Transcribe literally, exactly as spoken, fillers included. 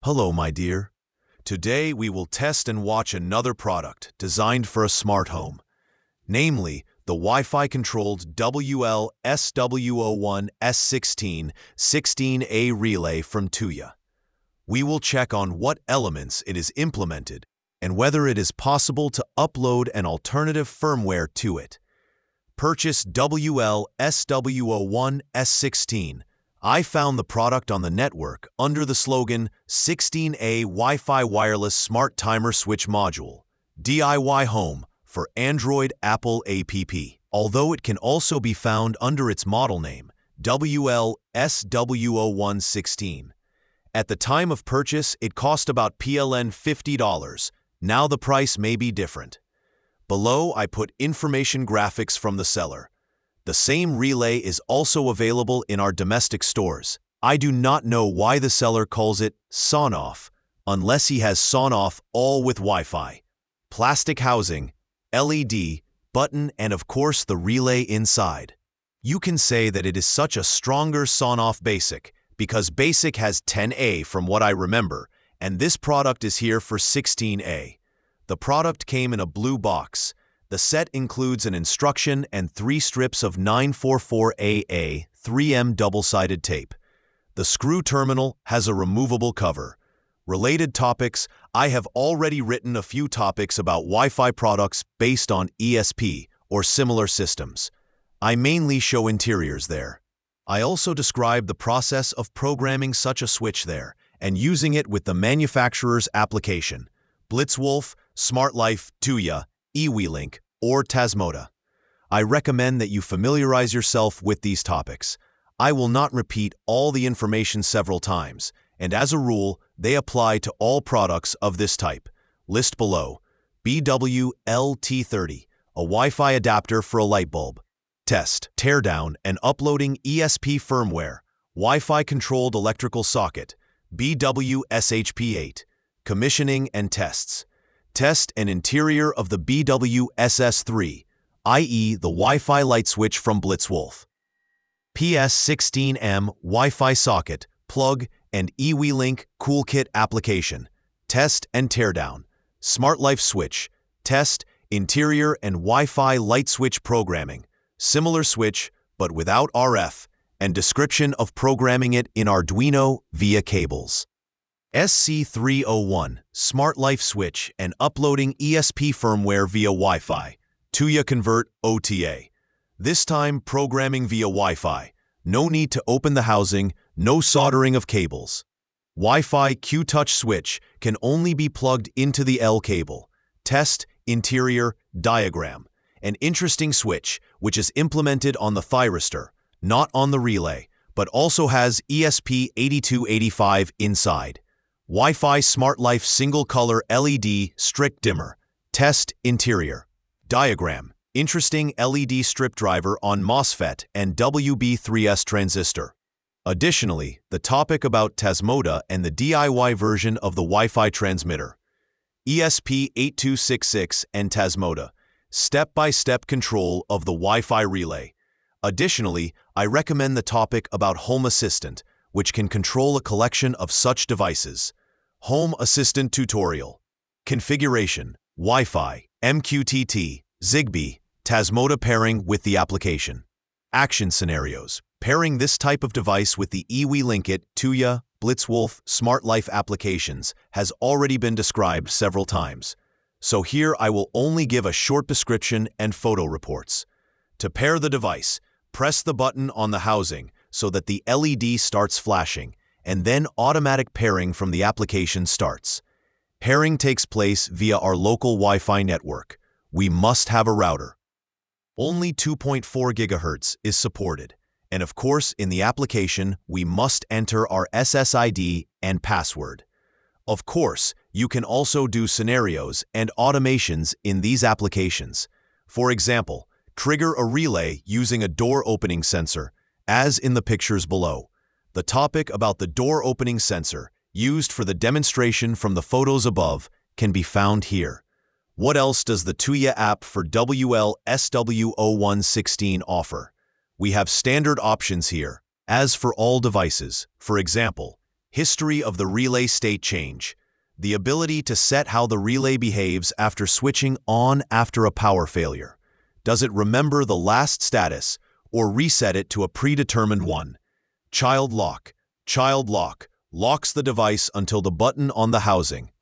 Hello, my dear. Today we will test and watch another product designed for a smart home, namely the Wi-Fi controlled W L S W zero one S sixteen sixteen A relay from Tuya. We will check on what elements it is implemented and whether it is possible to upload an alternative firmware to it. Purchase W L S W zero one S sixteen. I found the product on the network under the slogan sixteen A Wi-Fi Wireless Smart Timer Switch Module, D I Y Home for Android Apple app, although it can also be found under its model name, W L S W zero one sixteen. At the time of purchase, it cost about P L N fifty dollars. Now the price may be different. Below, I put information graphics from the seller. The same relay is also available in our domestic stores. I do not know why the seller calls it Sonoff, unless he has Sonoff all with Wi-Fi. Plastic housing, L E D, button, and of course the relay inside. You can say that it is such a stronger Sonoff Basic, because Basic has ten A from what I remember, and this product is here for sixteen A. The product came in a blue box. The set includes an instruction and three strips of nine forty-four A A three M double-sided tape. The screw terminal has a removable cover. Related topics: I have already written a few topics about Wi-Fi products based on E S P or similar systems. I mainly show interiors there. I also describe the process of programming such a switch there and using it with the manufacturer's application, Blitzwolf, SmartLife, Tuya, eWeLink, or Tasmota. I recommend that you familiarize yourself with these topics. I will not repeat all the information several times, and as a rule, they apply to all products of this type. List below: B W L T thirty, a Wi-Fi adapter for a light bulb. Test, teardown, and uploading E S P firmware, Wi-Fi controlled electrical socket, B W S H P eight. Commissioning and tests. Test an interior of the B W S S three, that is the Wi-Fi light switch from Blitzwolf. P S sixteen M Wi-Fi socket, plug, and eWeLink CoolKit application. Test and teardown. SmartLife switch. Test, interior and Wi-Fi light switch programming. Similar switch, but without R F, and description of programming it in Arduino via cables. S C three oh one, SmartLife switch and uploading E S P firmware via Wi-Fi. Tuya Convert O T A. This time programming via Wi-Fi. No need to open the housing, no soldering of cables. Wi-Fi Q-Touch switch can only be plugged into the L cable. Test, interior, diagram. An interesting switch, which is implemented on the thyristor, not on the relay, but also has E S P eighty-two eighty-five inside. Wi-Fi SmartLife single color L E D strict dimmer. Test, interior. Diagram. Interesting L E D strip driver on MOSFET and W B three S transistor. Additionally, the topic about Tasmota and the D I Y version of the Wi-Fi transmitter. E S P eight two six six and Tasmota. Step-by-step control of the Wi-Fi relay. Additionally, I recommend the topic about Home Assistant, which can control a collection of such devices. Home Assistant tutorial. Configuration, Wi-Fi, M Q T T, Zigbee, Tasmota pairing with the application. Action scenarios. Pairing this type of device with the eWeLink, Tuya, Blitzwolf, SmartLife applications has already been described several times. So here I will only give a short description and photo reports. To pair the device, press the button on the housing so that the L E D starts flashing, and then automatic pairing from the application starts. Pairing takes place via our local Wi-Fi network. We must have a router. Only two point four gigahertz is supported, and of course in the application we must enter our S S I D and password. Of course, you can also do scenarios and automations in these applications. For example, trigger a relay using a door opening sensor, as in the pictures below. The topic about the door opening sensor, used for the demonstration from the photos above, can be found here. What else does the Tuya app for W L S W zero one sixteen offer? We have standard options here, as for all devices. For example, History of the relay state change. The ability to set how the relay behaves after switching on after a power failure. Does it remember the last status or reset it to a predetermined one? Child lock. Child lock locks the device until the button on the housing